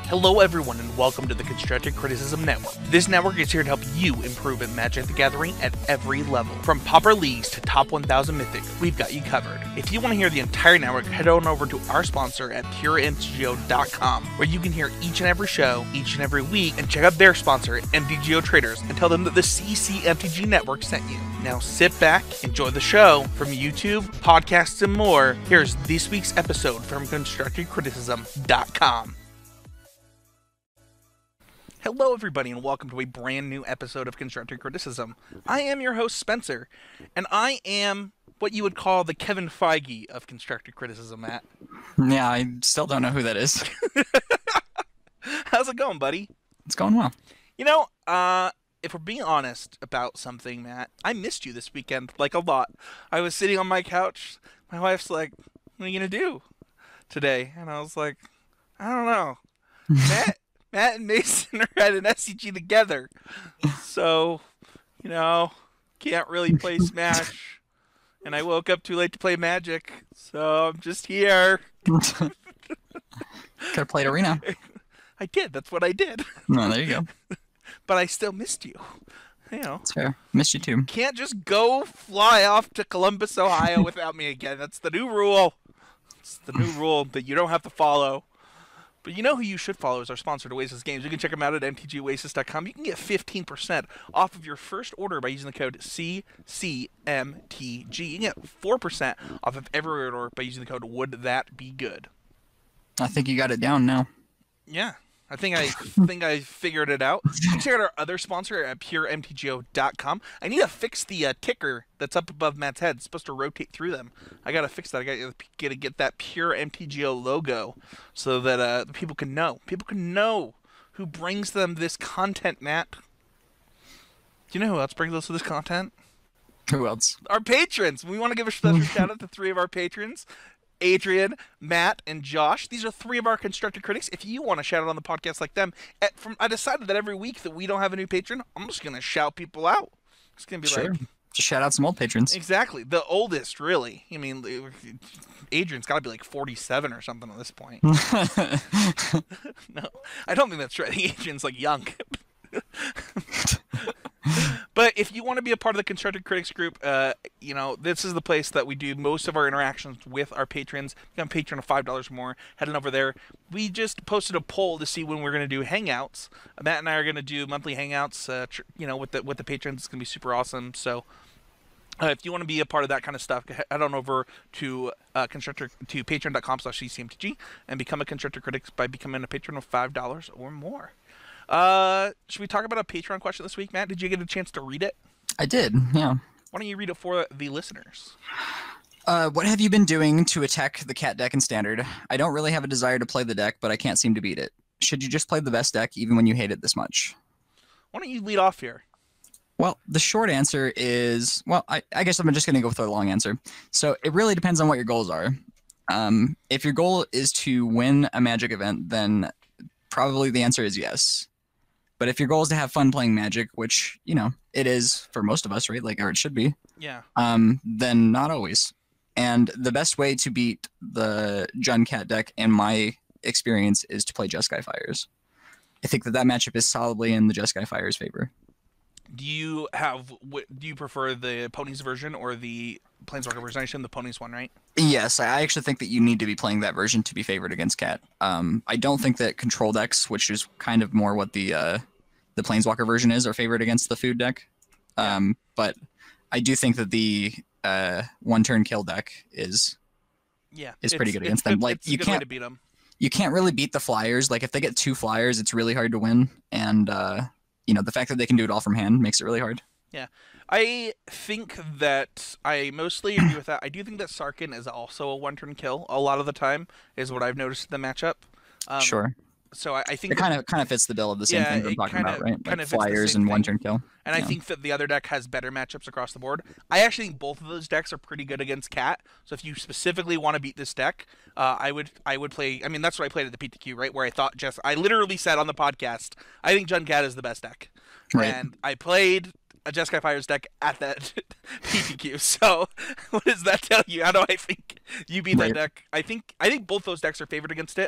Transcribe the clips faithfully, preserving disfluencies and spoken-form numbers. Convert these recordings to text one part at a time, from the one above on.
Hello everyone and welcome to the Constructive Criticism Network. This network is here to help you improve at Magic the Gathering at every level. From Pauper Leagues to Top one thousand Mythic, we've got you covered. If you want to hear the entire network, head on over to our sponsor at pure M T G O dot com, where you can hear each and every show, each and every week, and check out their sponsor, M T G O Traders, and tell them that the C C M T G Network sent you. Now sit back, enjoy the show. From YouTube, podcasts, and more, here's this week's episode from Constructive Criticism dot com. Hello everybody and welcome to a brand new episode of Constructive Criticism. I am your host Spencer, and I am what you would call the Kevin Feige of Constructive Criticism, Matt. Yeah, I still don't know who that is. How's it going, buddy? It's going well. You know, uh, if we're being honest about something, Matt, I missed you this weekend, like a lot. I was sitting on my couch, my wife's like, what are you gonna do today? And I was like, I don't know. Matt Matt and Mason are at an S C G together, so, you know, can't really play Smash, and I woke up too late to play Magic, so I'm just here. Could have played Arena. I did, that's what I did. No, there you go. But I still missed you. You know. That's fair. Missed you too. Can't just go fly off to Columbus, Ohio without me again. That's the new rule. It's the new rule that you don't have to follow. But you know who you should follow is our sponsor, Oasis Games. You can check them out at M T G Oasis dot com. You can get fifteen percent off of your first order by using the code C C M T G. You can get four percent off of every order by using the code Would That Be Good. I think you got it down now. Yeah, I think I think I figured it out. You can check out our other sponsor at pure M T G O dot com. I need to fix the uh, ticker that's up above Matt's head. It's supposed to rotate through them. I gotta fix that. I gotta get to get that Pure M T G O logo so that uh, people can know. People can know who brings them this content, Matt. Do you know who else brings us this content? Who else? Our patrons. We want to give a special shout out to three of our patrons. Adrian, Matt, and Josh. These are three of our constructed critics. If you want to shout out on the podcast like them, at, from I decided that every week that we don't have a new patron, I'm just going to shout people out. It's going to be sure. like... Just shout out some old patrons. Exactly. The oldest, really. I mean, Adrian's got to be like forty-seven or something at this point. No, I don't think that's right. I think Adrian's like young. But if you want to be a part of the Constructed Critics group, uh, you know, this is the place that we do most of our interactions with our patrons. If you have a patron of five dollars or more, head on over there. We just posted a poll to see when we're going to do hangouts. Matt and I are going to do monthly hangouts, uh, tr- you know, with the, with the patrons. It's going to be super awesome. So uh, if you want to be a part of that kind of stuff, head on over to uh, constructor to patreon dot com slash C C M T G and become a Constructed Critics by becoming a patron of five dollars or more. Uh, should we talk about a Patreon question this week, Matt? Did you get a chance to read it? I did, yeah. Why don't you read it for the listeners? Uh, what have you been doing to attack the cat deck in Standard? I don't really have a desire to play the deck, but I can't seem to beat it. Should you just play the best deck even when you hate it this much? Why don't you lead off here? Well, the short answer is, well, I, I guess I'm just going to go with the long answer. So it really depends on what your goals are. Um, if your goal is to win a Magic event, then probably the answer is yes. But if your goal is to have fun playing Magic, which, you know, it is for most of us, right? Like, or it should be. Yeah. Um, then not always. And the best way to beat the Jund Cat deck, in my experience, is to play Jeskai Fires. I think that that matchup is solidly in the Jeskai Fires' favor. Do you have? Do you prefer the Ponies version or the Planeswalker version? I assume the Ponies one, right? Yes, I actually think that you need to be playing that version to be favored against Cat. Um, I don't think that Control decks, which is kind of more what the uh, the Planeswalker version is, are favored against the Food deck. Um, yeah. But I do think that the uh, one-turn kill deck is yeah is pretty good against it's, them. Like it's a you good can't way to beat them. You can't really beat the flyers. Like if they get two flyers, it's really hard to win. And uh, you know, the fact that they can do it all from hand makes it really hard. Yeah. I think that I mostly agree with that. I do think that Sarkhan is also a one-turn kill a lot of the time, is what I've noticed in the matchup. Um, sure. So I, I think it kind of kind of fits the bill of the same yeah, thing we're talking kinda, about, right? Kind like of flyers and one-turn kill. And yeah. I think that the other deck has better matchups across the board. I actually think both of those decks are pretty good against Cat. So if you specifically want to beat this deck, uh, I would I would play. I mean, that's what I played at the P T Q, right? Where I thought just I literally said on the podcast, I think Jund Cat is the best deck, right. And I played a Jeskai Fires deck at that P T Q. So what does that tell you? How do I think you beat right. that deck? I think I think both those decks are favored against it.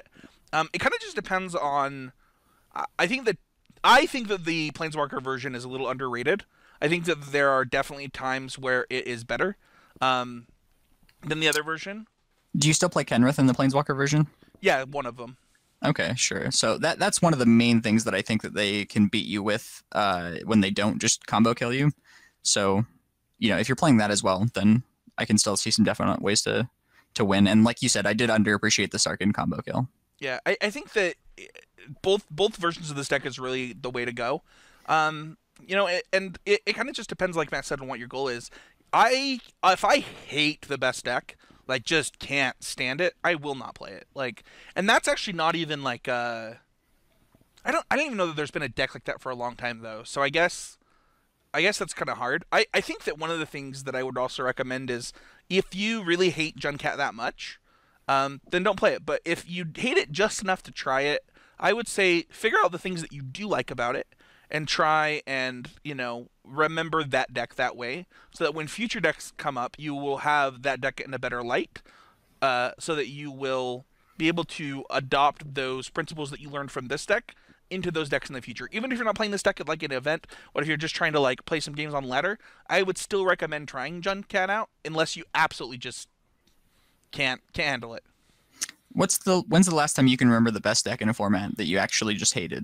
Um, it kind of just depends on. I I think that I think that the Planeswalker version is a little underrated. I think that there are definitely times where it is better um, than the other version. Do you still play Kenrith in the Planeswalker version? Yeah, one of them. Okay, sure. So that that's one of the main things that I think that they can beat you with uh, when they don't just combo kill you. So, you know, if you're playing that as well, then I can still see some definite ways to to win. And like you said, I did underappreciate the Sarkhan combo kill. Yeah, I, I think that both both versions of this deck is really the way to go. Um, you know, it, and it, it kind of just depends, like Matt said, on what your goal is. I if I hate the best deck, like just can't stand it, I will not play it. Like, and that's actually not even like uh, I don't I don't even know that there's been a deck like that for a long time though. So I guess I guess that's kind of hard. I I think that one of the things that I would also recommend is if you really hate Junkat that much, um, then don't play it. But if you hate it just enough to try it, I would say figure out the things that you do like about it and try and, you know, remember that deck that way so that when future decks come up, you will have that deck in a better light uh, so that you will be able to adopt those principles that you learned from this deck into those decks in the future. Even if you're not playing this deck at like an event, or if you're just trying to like play some games on ladder, I would still recommend trying Junkat out unless you absolutely just can't can't handle it. What's the when's the last time you can remember the best deck in a format that you actually just hated?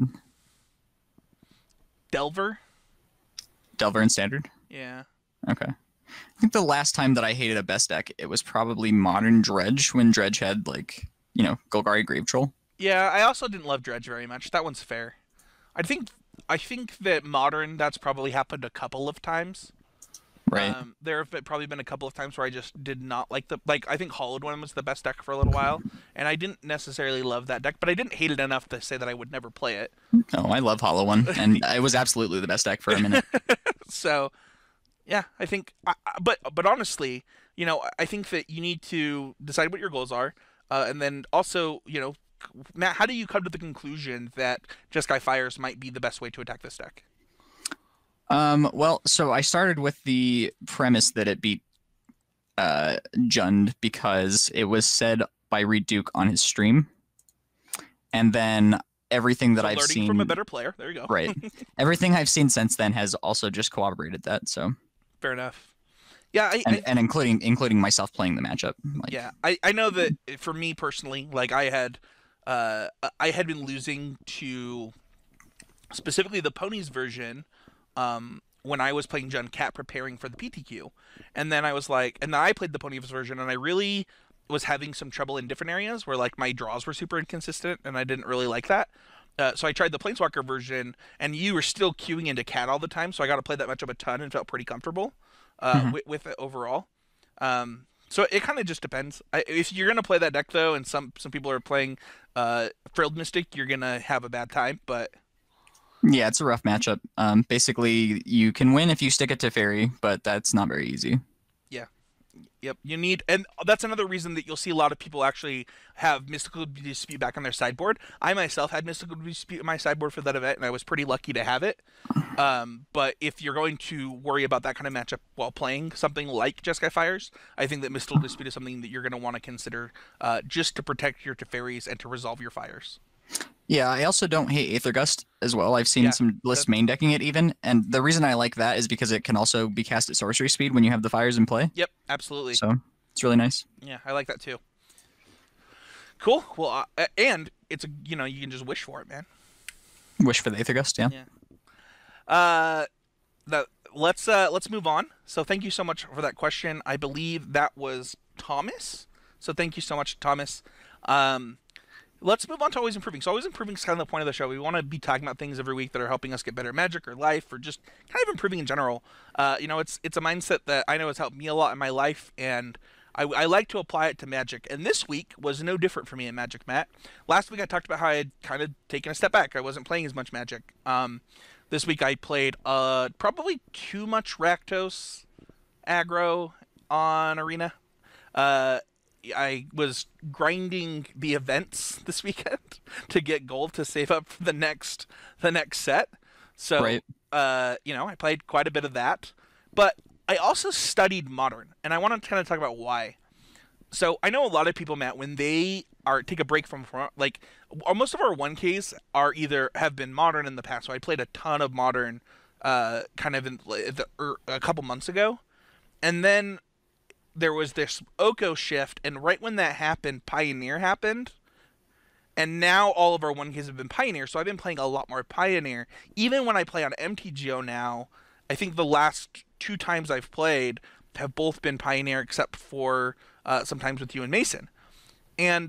Delver? Delver in Standard? Yeah. Okay. I think the last time that I hated a best deck, it was probably Modern Dredge when Dredge had like, you know, Golgari Grave Troll. Yeah, I also didn't love Dredge very much. That one's fair. I think I think that Modern, that's probably happened a couple of times. Right. Um, there have been, probably been a couple of times where I just did not like the like. I think Hollowed One was the best deck for a little while, and I didn't necessarily love that deck, but I didn't hate it enough to say that I would never play it. Oh, I love Hollow One, and it was absolutely the best deck for a minute. So, yeah, I think. I, I- but but honestly, you know, I think that you need to decide what your goals are, uh, and then also, you know, Matt, how do you come to the conclusion that Jeskai Fires might be the best way to attack this deck? Um, well, so I started with the premise that it beat uh, Jund because it was said by Reed Duke on his stream, and then everything that So I've learning seen from a better player. There you go. right, everything I've seen since then has also just corroborated that. So Fair enough. Yeah, I, and, I and including including myself playing the matchup. Like, yeah, I, I know that for me personally, like I had, uh, I had been losing to specifically the ponies version, um, when I was playing Junkat preparing for the P T Q, and then I was like, and then I played the ponies version, and I really was having some trouble in different areas where like my draws were super inconsistent, and I didn't really like that. Uh, so I tried the Planeswalker version, and you were still queuing into Cat all the time, so I got to play that matchup a ton and felt pretty comfortable uh, Mhm. with, with it overall. Um, so it kind of just depends. I, if you're gonna play that deck though, and some some people are playing uh, Frilled Mystic, you're gonna have a bad time. But yeah, it's a rough matchup. Um, basically, you can win if you stick it to Fairy, but that's not very easy. yeah, yep, you need, and that's another reason that you'll see a lot of people actually have Mystical Dispute back on their sideboard. I myself had Mystical Dispute in my sideboard for that event, and I was pretty lucky to have it. Um, but if you're going to worry about that kind of matchup while playing something like Jeskai Fires, I think that Mystical Dispute is something that you're going to want to consider uh, just to protect your Teferis and to resolve your fires. Yeah, I also don't hate Aether Gust as well. I've seen Yeah, some lists that- main decking it even, and the reason I like that is because it can also be cast at sorcery speed when you have the fires in play. Yep, absolutely. So it's really nice. Yeah, I like that too. Cool. Well, uh, and it's a you know you can just wish for it, man. Wish for the Aether Gust, yeah. Yeah. Uh, that let's uh let's move on. So thank you so much for that question. I believe that was Thomas. So thank you so much, Thomas. Um, let's move on to always improving. So always improving is kind of the point of the show. We want to be talking about things every week that are helping us get better at Magic or life, or just kind of improving in general. Uh, you know, it's it's a mindset that I know has helped me a lot in my life, and I, I like to apply it to Magic. And this week was no different for me in Magic, Matt. Last week I talked about how I had kind of taken a step back. I wasn't playing as much Magic. Um, this week I played uh, probably too much Rakdos aggro on Arena. Uh, I was grinding the events this weekend to get gold to save up for the next the next set. So, Right. uh, you know, I played quite a bit of that. But I also studied Modern, and I want to kind of talk about why. So I know a lot of people, Matt, when they are take a break from from- like uh, most of our one Ks are either have been modern in the past. So I played a ton of modern, uh, kind of in the, er, a couple months ago, and then there was this Oko shift, and right when that happened, Pioneer happened, and now all of our one Ks have been Pioneer. So I've been playing a lot more Pioneer. Even when I play on M T G O now, I think the last two times I've played have both been Pioneer, except for uh, sometimes with you and Mason. And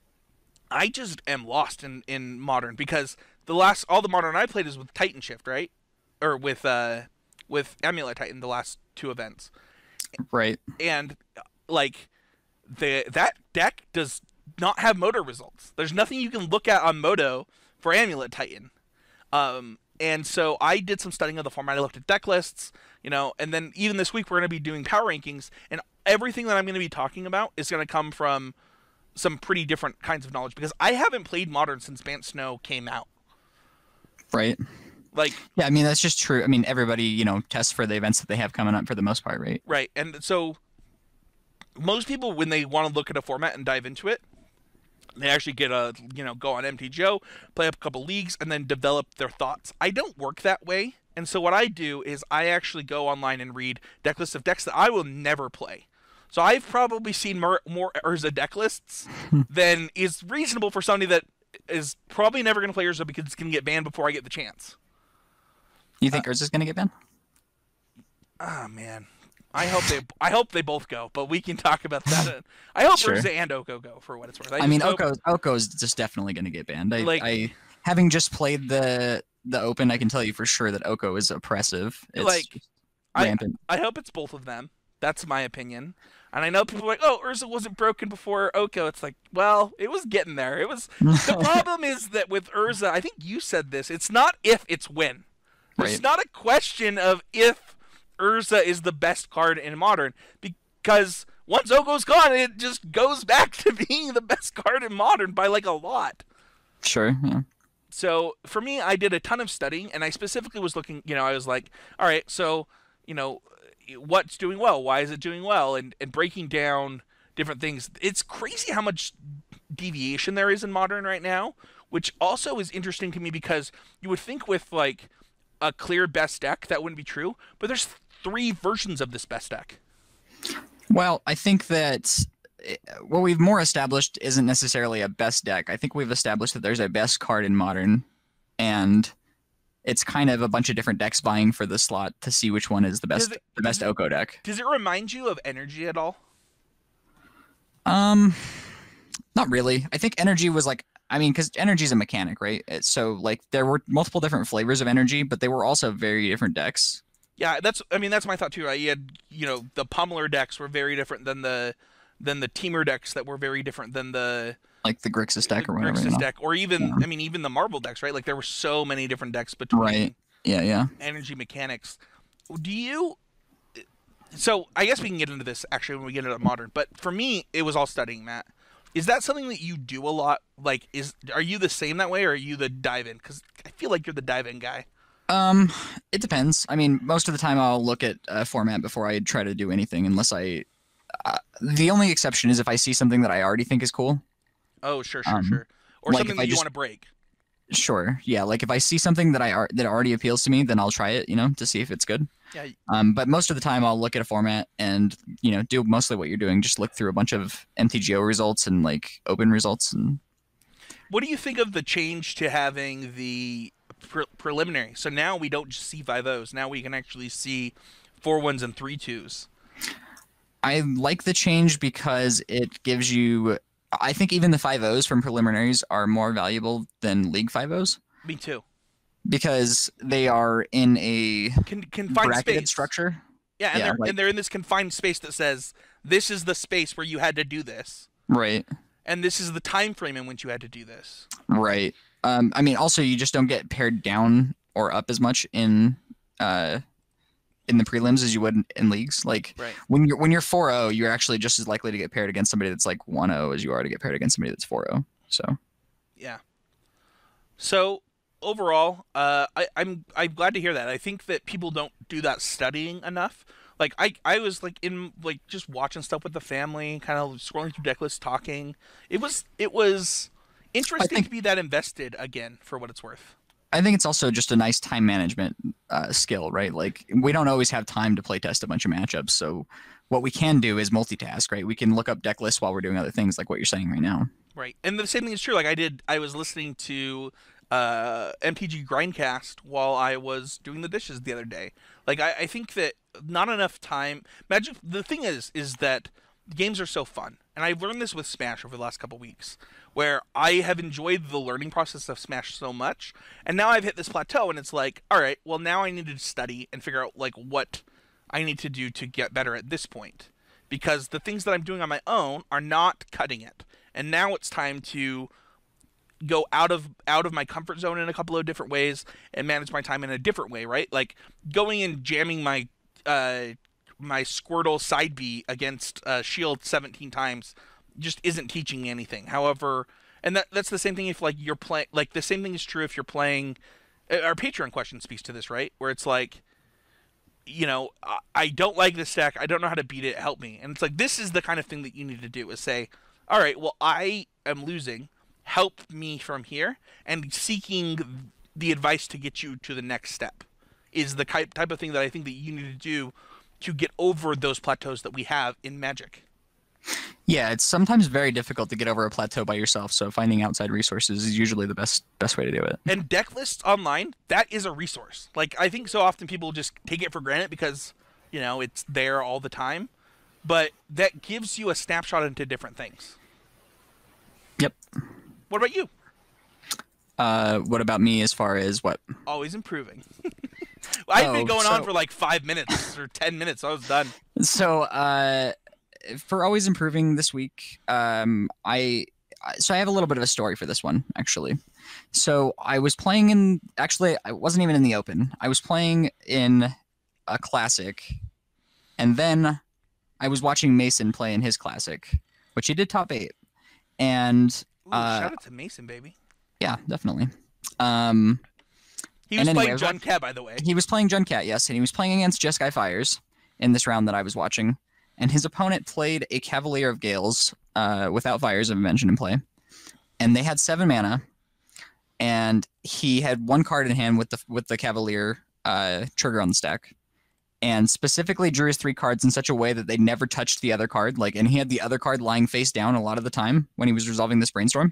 I just am lost in, in modern because the last all the modern I played is with Titan Shift, right? Or with uh with Amulet Titan, the last two events. Right. And like the that deck does not have Moto results. There's nothing you can look at on Moto for Amulet Titan. Um and so I did some studying of the format. I looked at deck lists, you know, and then even this week we're going to be doing power rankings, and everything that I'm going to be talking about is going to come from some pretty different kinds of knowledge because I haven't played Modern since Bant Snow came out. Right. Like, yeah, I mean, that's just true. I mean, everybody, you know, tests for the events that they have coming up for the most part, right? Right. And so most people, when they want to look at a format and dive into it, they actually get a, you know, go on M T G O, play up a couple leagues, and then develop their thoughts. I don't work that way. And so what I do is I actually go online and read deck lists of decks that I will never play. So I've probably seen more, more Urza deck lists than is reasonable for somebody that is probably never going to play Urza because it's going to get banned before I get the chance. You think uh, Urza's going to get banned? Oh, man. I hope they I hope they both go, but we can talk about that. I hope sure. Urza and Oko go for what it's worth. I, I mean, hope... Oko Oko's just definitely going to get banned. I, like, I, having just played the the Open, I can tell you for sure that Oko is oppressive. It's like, I, rampant. I hope it's both of them. That's my opinion. And I know people are like, oh, Urza wasn't broken before Oko. It's like, well, it was getting there. It was. The problem is that with Urza, I think you said this, it's not if, it's when. It's right. not a question of if Urza is the best card in Modern, because once Oko's gone, it just goes back to being the best card in Modern by like a lot. Sure, yeah. So for me, I did a ton of studying, and I specifically was looking, you know, I was like, all right, so, you know, what's doing well? Why is it doing well? And, and breaking down different things. It's crazy how much deviation there is in Modern right now, which also is interesting to me because you would think with like a clear best deck that wouldn't be true, but there's three versions of this best deck. Well, I think that what we've more established isn't necessarily a best deck. I think we've established that there's a best card in Modern, and it's kind of a bunch of different decks vying for the slot to see which one is the best, it, the best it, Oko deck. Does it remind you of Energy at all? Um, not really. I think Energy was like, I mean, because Energy is a mechanic, right? So like there were multiple different flavors of Energy, but they were also very different decks. Yeah, that's. I mean, that's my thought too. Right? You had, you know, the Pummeler decks were very different than the than the Teamer decks that were very different than the like the Grixis deck the or whatever. Grixis you know? deck, or even yeah. I mean, even the Marble decks, right? Like there were so many different decks between right. Yeah, yeah. Energy mechanics. Do you? So I guess we can get into this actually when we get into Modern. But for me, it was all studying, Matt. Is that something that you do a lot? Like, is are you the same that way, or are you the dive in? Because I feel like you're the dive in guy. Um, it depends. I mean, most of the time I'll look at a format before I try to do anything, unless I. Uh, the only exception is if I see something that I already think is cool. Oh, sure, sure, um, sure. Or like something that you just, want to break. Sure, yeah. Like if I see something that I ar- that already appeals to me, then I'll try it, you know, to see if it's good. Yeah. Um, but most of the time I'll look at a format and, you know, do mostly what you're doing. Just look through a bunch of M T G O results and like open results. And what do you think of the change to having the pre- preliminary? So now we don't just see five O's. Now we can actually see four ones and three twos. I like the change because it gives you. I think even the five O's from preliminaries are more valuable than League five O's. Me too. Because they are in a Con- confined bracketed space. structure. Yeah, and, yeah, they're, like, and they're in this confined space that says, this is the space where you had to do this. Right. And this is the time frame in which you had to do this. Right. Um, I mean, also, you just don't get paired down or up as much in uh, in the prelims as you would in, in leagues. Like, right. when you're when you're four oh, you're actually just as likely to get paired against somebody that's like one oh as you are to get paired against somebody that's four oh. So. Yeah. So overall, uh, I, I'm I'm glad to hear that. I think that people don't do that studying enough. Like I I was like in like just watching stuff with the family, kind of scrolling through deck lists, talking. It was it was I interesting to think be that invested again for what it's worth. I think it's also just a nice time management uh, skill, right? Like we don't always have time to play test a bunch of matchups, so what we can do is multitask, right? We can look up deck lists while we're doing other things, like what you're saying right now. Right. And the same thing is true. Like I did I was listening to uh M T G Grindcast while I was doing the dishes the other day. Like I, I think that not enough time Magic the thing is is that games are so fun. And I've learned this with Smash over the last couple weeks, where I have enjoyed the learning process of Smash so much, and now I've hit this plateau and it's like, all right, well now I need to study and figure out like what I need to do to get better at this point. Because the things that I'm doing on my own are not cutting it. And now it's time to go out of out of my comfort zone in a couple of different ways and manage my time in a different way, right? Like going and jamming my uh my Squirtle side B against uh, Shield seventeen times just isn't teaching me anything. However, and that that's the same thing if like you're playing like the same thing is true if you're playing uh, our Patreon question speaks to this, right? Where it's like you know, I, I don't like this deck. I don't know how to beat it. Help me. And it's like this is the kind of thing that you need to do is say, all right, well, I am losing. Help me from here, and seeking the advice to get you to the next step is the type type of thing that I think that you need to do to get over those plateaus that we have in Magic. Yeah, it's sometimes very difficult to get over a plateau by yourself, so finding outside resources is usually the best best way to do it. And deck lists online, that is a resource. Like I think so often people just take it for granted because, you know, it's there all the time, but that gives you a snapshot into different things. Yep. What about you? Uh, what about me as far as what? Always improving. I've Oh, been going so- on for like five minutes or ten minutes. I was done. So, uh, for always improving this week, um, I so I have a little bit of a story for this one actually. So I was playing in actually I wasn't even in the open. I was playing in a classic, and then I was watching Mason play in his classic, which he did top eight. And Ooh, uh, shout out to Mason, baby. yeah, definitely. Um, He and was anyway, I playing was John watch- Cat, by the way. he was playing Juncat, yes, and he was playing against Jeskai Fires in this round that I was watching. And his opponent played a Cavalier of Gales uh, without Fires of Invention in play. And they had seven mana, and he had one card in hand with the with the Cavalier uh, trigger on the stack, and specifically drew his three cards in such a way that they never touched the other card. Like, and he had the other card lying face down a lot of the time when he was resolving this brainstorm.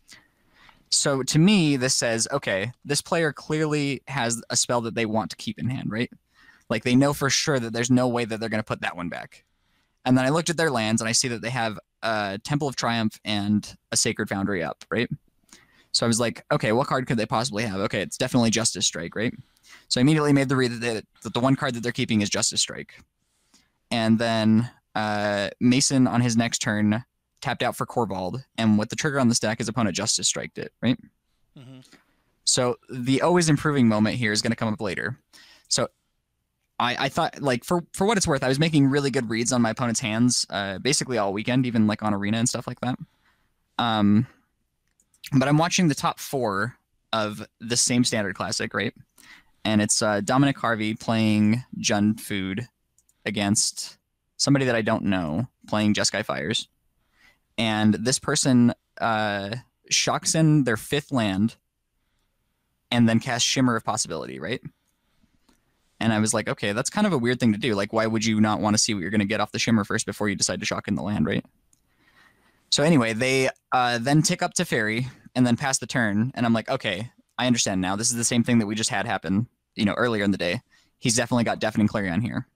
So to me, this says, okay, this player clearly has a spell that they want to keep in hand, right? Like they know for sure that there's no way that they're going to put that one back. And then I looked at their lands and I see that they have a Temple of Triumph and a Sacred Foundry up, right? So I was like, okay, what card could they possibly have? Okay, it's definitely Justice Strike, right? So I immediately made the read that, that the one card that they're keeping is Justice Strike. And then uh, Mason on his next turn tapped out for Corvald, and with the trigger on the stack, his opponent Justice Striked it, right? Mm-hmm. So the always improving moment here is going to come up later. So I, I thought, like, for, for what it's worth, I was making really good reads on my opponent's hands uh, basically all weekend, even like on Arena and stuff like that. Um, but I'm watching the top four of the same Standard Classic, right? And it's uh, Dominic Harvey playing Jun Food against somebody that I don't know playing Jeskai Fires. And this person uh, shocks in their fifth land and then casts Shimmer of Possibility, right? And I was like, okay, that's kind of a weird thing to do. Like, why would you not want to see what you're going to get off the Shimmer first before you decide to shock in the land, right? So anyway, they uh, then tick up to Fairy and then pass the turn. And I'm like, okay, I understand now. This is the same thing that we just had happen, you know, earlier in the day. He's definitely got Deafening Clarion here.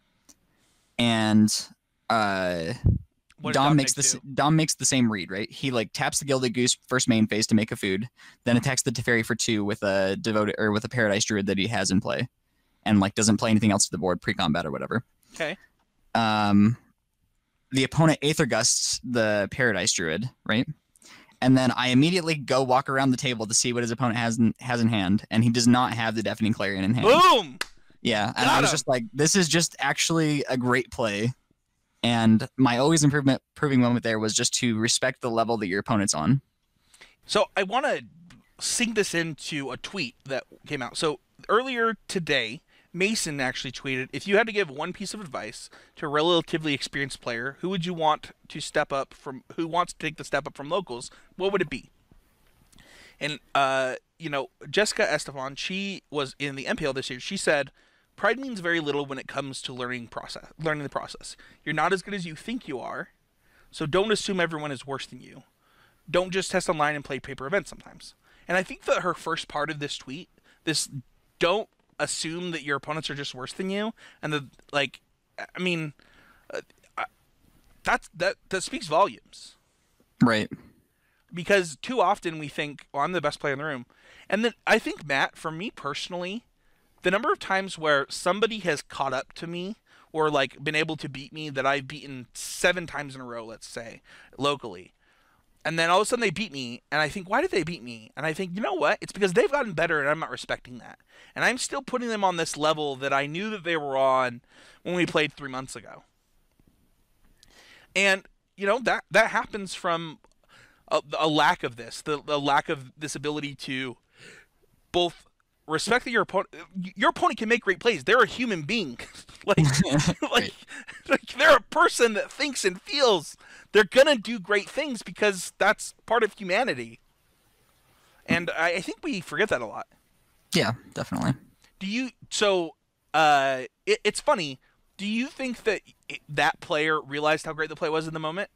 And uh, What did Dom Dominic makes this. do? Dom makes the same read, right? He like taps the Gilded Goose first main phase to make a food, then attacks the Teferi for two with a devoted or with a Paradise Druid that he has in play, and like doesn't play anything else to the board pre-combat or whatever. Okay. Um, the opponent Aether Gusts the Paradise Druid, right? And then I immediately go walk around the table to see what his opponent has in, has in hand, and he does not have the Deafening Clarion in hand. Boom! Yeah, and Got I was him. just like, this is just actually a great play. And my always improvement proving moment there was just to respect the level that your opponent's on. So I want to sync this into a tweet that came out. So earlier today, Mason actually tweeted, if you had to give one piece of advice to a relatively experienced player, who would you want to step up from, who wants to take the step up from locals, what would it be? And, uh, you know, Jessica Estefan, she was in the M P L this year. She said, pride means very little when it comes to learning process, learning the process. You're not as good as you think you are, so don't assume everyone is worse than you. Don't just test online and play paper events sometimes. And I think that her first part of this tweet, this don't assume that your opponents are just worse than you, and the like, I mean, uh, that's that that speaks volumes. Right. Because too often we think, well, I'm the best player in the room. And then I think, Matt, for me personally, the number of times where somebody has caught up to me or like been able to beat me that I've beaten seven times in a row, let's say, locally. And then all of a sudden they beat me, and I think, why did they beat me? And I think, you know what? It's because they've gotten better, and I'm not respecting that. And I'm still putting them on this level that I knew that they were on when we played three months ago. And, you know, that, that happens from a, a lack of this, the, the lack of this ability to both respect that your opponent, your opponent can make great plays. They're a human being. like, like, like, they're a person that thinks and feels. They're going to do great things because that's part of humanity. And I, I think we forget that a lot. Yeah, definitely. Do you, so, uh, it, it's funny. Do you think that it, that player realized how great the play was in the moment?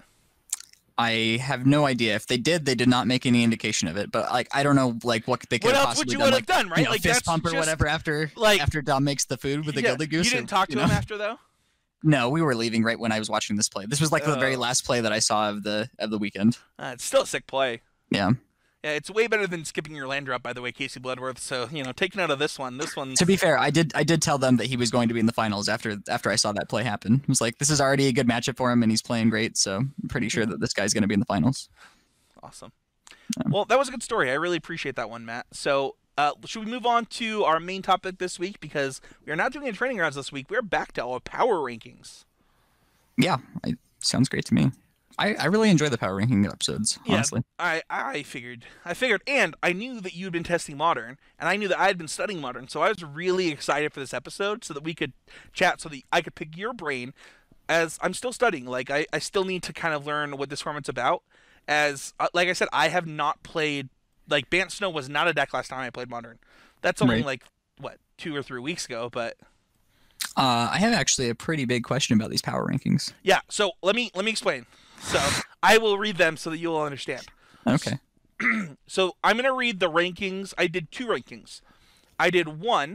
I have no idea. If they did, they did not make any indication of it. But like, I don't know, like what they could what have else would possibly you done. would like, have done, right? You know, like fist that's pump or just, whatever after like, after Dom makes the food with the yeah, Gilded Goose. You didn't or, talk to you him know? after though? No, we were leaving right when I was watching this play. This was like the very Oh. last play that I saw of the of the weekend. Uh, it's still a sick play. Yeah. Yeah, it's way better than skipping your land drop, by the way, Casey Bloodworth. So, you know, take note of this one. This one's... To be fair, I did I did tell them that he was going to be in the finals after after I saw that play happen. I was like, this is already a good matchup for him, and he's playing great, so I'm pretty sure that this guy's going to be in the finals. Awesome. Well, that was a good story. I really appreciate that one, Matt. So, uh, should we move on to our main topic this week? Because we are not doing any training rounds this week. We're back to our power rankings. Yeah, I, sounds great to me. I, I really enjoy the power ranking episodes, honestly. Yeah, I, I figured. I figured, and I knew that you'd been testing Modern, and I knew that I had been studying Modern, so I was really excited for this episode so that we could chat, so that I could pick your brain, as I'm still studying. Like, I, I still need to kind of learn what this format's about, as, uh, like I said, I have not played, like, Bant Snow was not a deck last time I played Modern. That's only, Right. like, what, two or three weeks ago, but... Uh, I have actually a pretty big question about these power rankings. Yeah, so let me let me explain. So I will read them so that you will understand. Okay. So I'm going to read the rankings. I did two rankings. I did one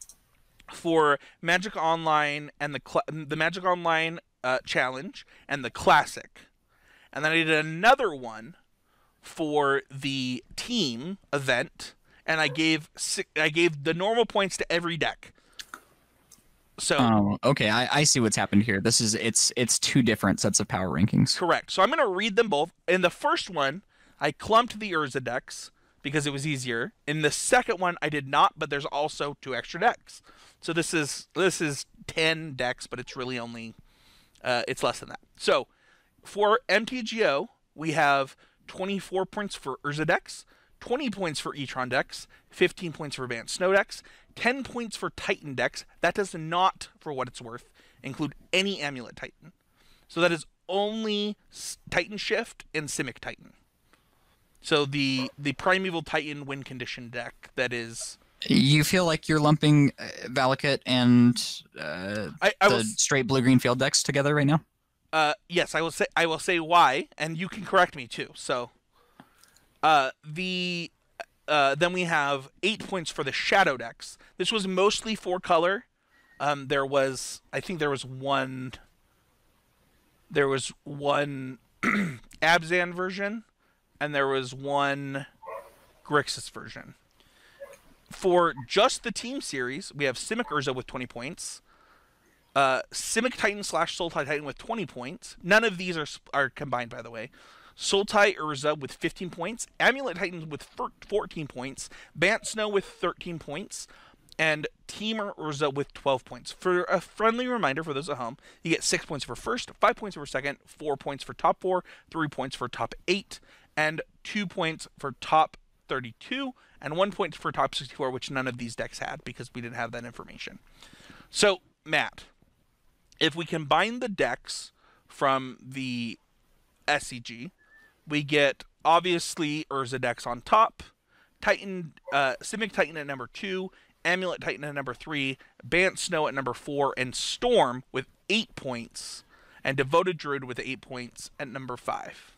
for Magic Online and the cl- the Magic Online uh, Challenge and the Classic. And then I did another one for the team event, and I gave si- I gave the normal points to every deck. So Oh, okay. I, I see what's happened here. This is it's it's two different sets of power rankings. correct. So I'm going to read them both. In the first one, I clumped the Urza decks because it was easier. In the second one, I did not, but there's also two extra decks. So this is this is ten decks, but it's really only uh, it's less than that. So for M T G O, we have twenty-four points for Urza decks, twenty points for E-Tron decks, fifteen points for Bant Snow decks, ten points for Titan decks. That does not, for what it's worth, include any Amulet Titan. So that is only Titan Shift and Simic Titan. So the the Primeval Titan win condition deck that is... You feel like you're lumping uh, Valakut and uh, I, I the will, straight blue-green field decks together right now? uh, yes, I will say I will say why, and you can correct me too. So, uh, the uh, then we have eight points for the Shadow decks. This was mostly four color. Um, there was, I think there was one. There was one Abzan version, and there was one Grixis version. For just the team series, we have Simic Urza with twenty points. Uh, Simic Titan slash Sultai Titan with twenty points. None of these are are combined, by the way. Sultai Urza with fifteen points. Amulet Titan with fourteen points. Bant Snow with thirteen points. And Teamer Urza with twelve points. For a friendly reminder for those at home, you get six points for first, five points for second, four points for top four, three points for top eight, and two points for top thirty-two, and one point for top sixty-four, which none of these decks had because we didn't have that information. So, Matt, if we combine the decks from the S C G, we get obviously Urza decks on top, Titan, uh, Simic Titan at number two, Amulet Titan at number three, Bant Snow at number four, and Storm with eight points, and Devoted Druid with eight points at number five.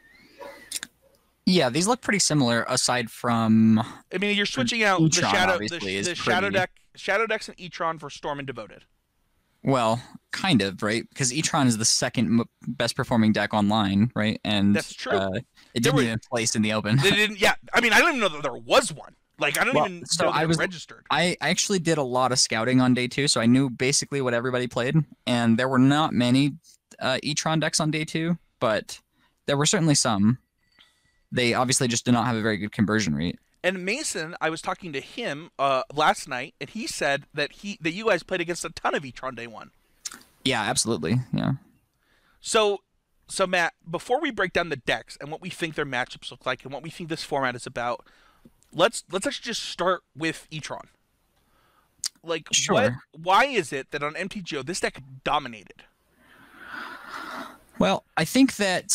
Yeah, these look pretty similar aside from. I mean, you're switching out Etron, the shadow, the, obviously, the is shadow pretty- deck, shadow decks, and Etron for Storm and Devoted. Well, kind of, right? Because Etron is the second m- best performing deck online, right? And That's true. Uh, it There didn't were- even place in the open. They didn't. Yeah, I mean, I don't even know that there was one. Like, I don't Well, even so know that I it was- registered. I I actually did a lot of scouting on day two, so I knew basically what everybody played, and there were not many uh, Etron decks on day two, but there were certainly some. They obviously just did not have a very good conversion rate. And Mason, I was talking to him uh, last night, and he said that he that you guys played against a ton of Etron day one. Yeah, absolutely. Yeah. So, so Matt, before we break down the decks and what we think their matchups look like and what we think this format is about, let's let's actually just start with Etron. Like, what? Sure. Why is it that on M T G O this deck dominated? Well, I think that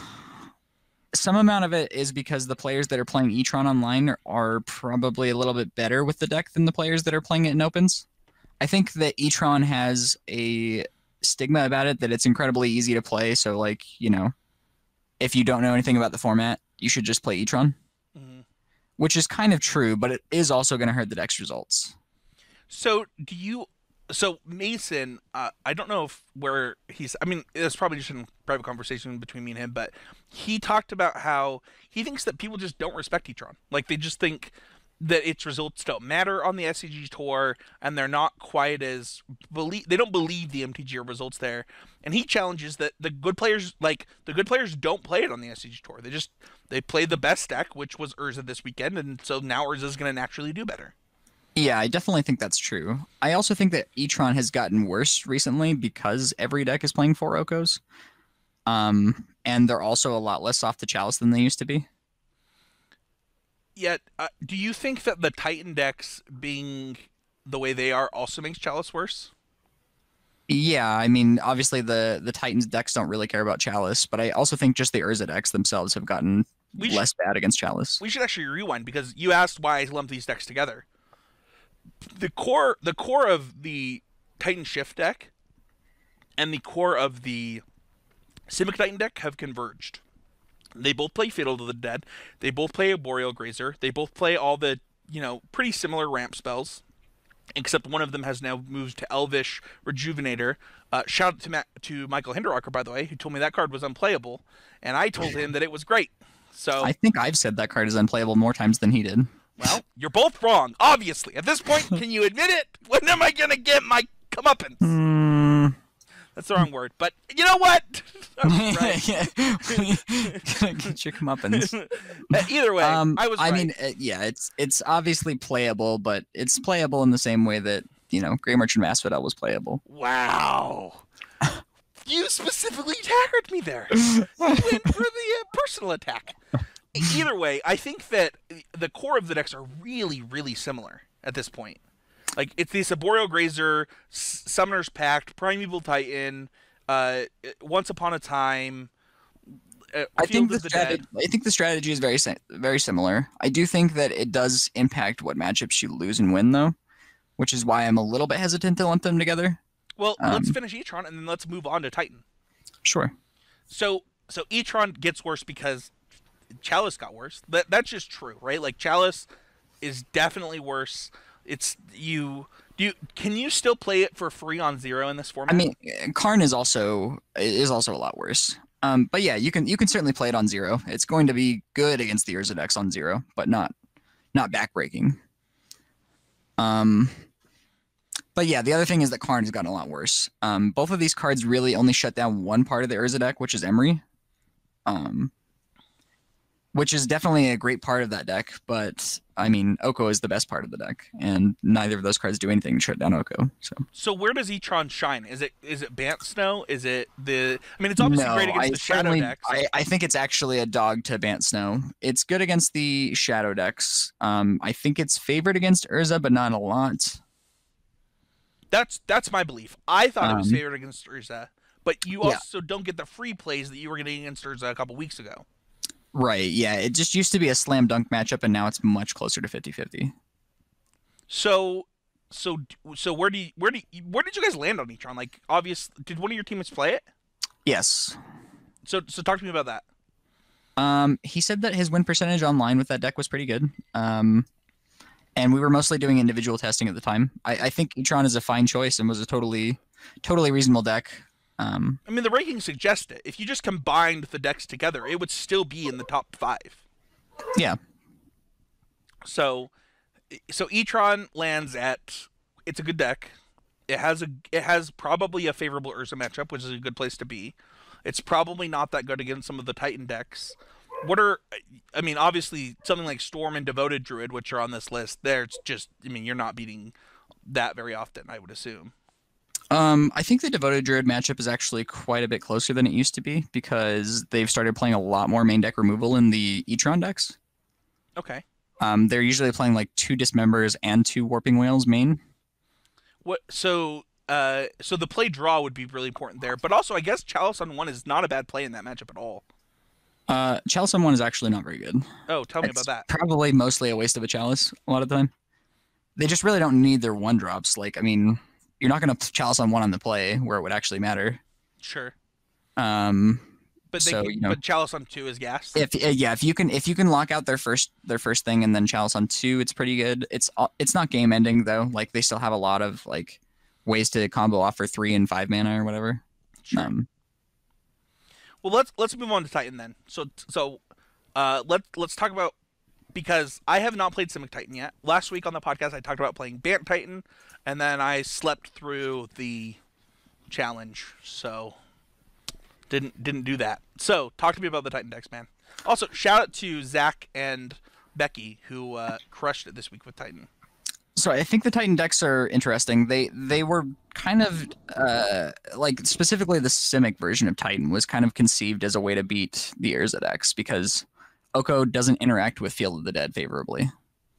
some amount of it is because the players that are playing Etron online are, are probably a little bit better with the deck than the players that are playing it in opens. I think that Etron has a stigma about it that it's incredibly easy to play. So, like, you know, if you don't know anything about the format, you should just play Etron, Mhm. which is kind of true, but it is also going to hurt the deck's results. So, do you? So Mason, uh, I don't know if where he's. I mean, it's probably just a private conversation between me and him, but he talked about how he thinks that people just don't respect Etron. Like, they just think that its results don't matter on the S C G tour, and they're not quite as believe. They don't believe the M T G results there. And he challenges that the good players, like the good players, don't play it on the S C G tour. They just they play the best deck, which was Urza this weekend, and so now Urza is going to naturally do better. Yeah, I definitely think that's true. I also think that Etron has gotten worse recently because every deck is playing four Okos. Um, and they're also a lot less off the Chalice than they used to be. Yet, uh, do you think that the Titan decks being the way they are also makes Chalice worse? Yeah, I mean, obviously the, the Titans decks don't really care about Chalice, but I also think just the Urza decks themselves have gotten We should- less bad against Chalice. We should actually rewind because you asked why I lumped these decks together. The core, the core of the Titan Shift deck and the core of the Simic Titan deck have converged. They both play Fatal to the Dead. They both play a Boreal Grazer. They both play all the, you know, pretty similar ramp spells, except one of them has now moved to Elvish Rejuvenator. Uh, shout out to Ma- to Michael Hinderrocker, by the way, who told me that card was unplayable, and I told him that it was great. So I think I've said that card is unplayable more times than he did. well, you're both wrong, obviously. At this point, can you admit it? When am I going to get my comeuppance? Mm. That's the wrong word, but you know what? I'm right. Yeah. Gonna get your comeuppance. Uh, Either way, Um, I was I right. mean, uh, yeah, it's it's obviously playable, but it's playable in the same way that, you know, Grey Merchant Asphodel was playable. Wow. You specifically targeted me there. You went for the uh, personal attack. Either way, I think that the core of the decks are really, really similar at this point. Like, it's the Saboreal Grazer, S- Summoner's Pact, Primeval Titan, uh, Once Upon a Time, uh, I Field think the, of the strategy, Dead. I think the strategy is very si- very similar. I do think that it does impact what matchups you lose and win, though, which is why I'm a little bit hesitant to lump them together. Well, let's um, finish Etron, and then let's move on to Titan. Sure. So, so Etron gets worse because Chalice got worse. That that's just true, right? Like, Chalice is definitely worse. It's you. Do you can you still play it for free on Zero in this format? I mean, uh, Karn is also is also a lot worse. Um, but yeah, you can you can certainly play it on Zero. It's going to be good against the Urza decks on Zero, but not not backbreaking. Um, but yeah, the other thing is that Karn has gotten a lot worse. Um, both of these cards really only shut down one part of the Urza deck, which is Emery. Um, which is definitely a great part of that deck. But I mean, Oko is the best part of the deck, and neither of those cards do anything to shut down Oko. So So where does Etron shine? Is it is it Bant Snow? Is it the? I mean, it's obviously no, great against I the Shadow certainly, decks. I, I think it's actually a dog to Bant Snow. It's good against the Shadow decks. Um, I think it's favored against Urza, but not a lot. That's that's my belief. I thought it was Um, favored against Urza, but you Yeah. also don't get the free plays that you were getting against Urza a couple weeks ago. Right, yeah. It just used to be a slam dunk matchup, and now it's much closer to fifty fifty. So, so, so where do you, where do you, where did you guys land on Etron? Like, obvious, did one of your teammates play it? Yes. So, so talk to me about that. Um, he said that his win percentage online with that deck was pretty good. Um, and we were mostly doing individual testing at the time. I, I think Etron is a fine choice and was a totally, totally reasonable deck. Um, I mean, the rankings suggest it. If you just combined the decks together, it would still be in the top five. yeah. So, so Etron lands at. It's a good deck. It has a. It has probably a favorable Urza matchup, which is a good place to be. It's probably not that good against some of the Titan decks. What are? I mean, obviously something like Storm and Devoted Druid, which are on this list. There, it's just. I mean, you're not beating that very often, I would assume. Um, I think the Devoted Druid matchup is actually quite a bit closer than it used to be because they've started playing a lot more main deck removal in the Etron decks. Okay. Um, they're usually playing like two Dismembers and two Warping Whales main. What? So, uh, so the play draw would be really important there, but also I guess Chalice on one is not a bad play in that matchup at all. Uh, Chalice on one is actually not very good. Oh, tell me It's about that. probably mostly a waste of a Chalice a lot of the time. They just really don't need their one drops. Like, I mean, you're not going to Chalice on one on the play where it would actually matter. Sure. Um, But they so, can, you know, but Chalice on two is gas. if uh, yeah, if you can if you can lock out their first their first thing and then Chalice on two, it's pretty good. It's all- it's not game ending though. Like they still have a lot of like ways to combo off for three and five mana or whatever. Sure. Um, Well, let's let's move on to Titan then. So so, uh, let's let's talk about because I have not played Simic Titan yet. Last week on the podcast, I talked about playing Bant Titan, and then I slept through the challenge, so didn't didn't do that. So talk to me about the Titan decks, man. Also, shout out to Zach and Becky who uh, crushed it this week with Titan. So I think the Titan decks are interesting. They they were kind of uh, like specifically the Simic version of Titan was kind of conceived as a way to beat the Urza decks because Oko doesn't interact with Field of the Dead favorably.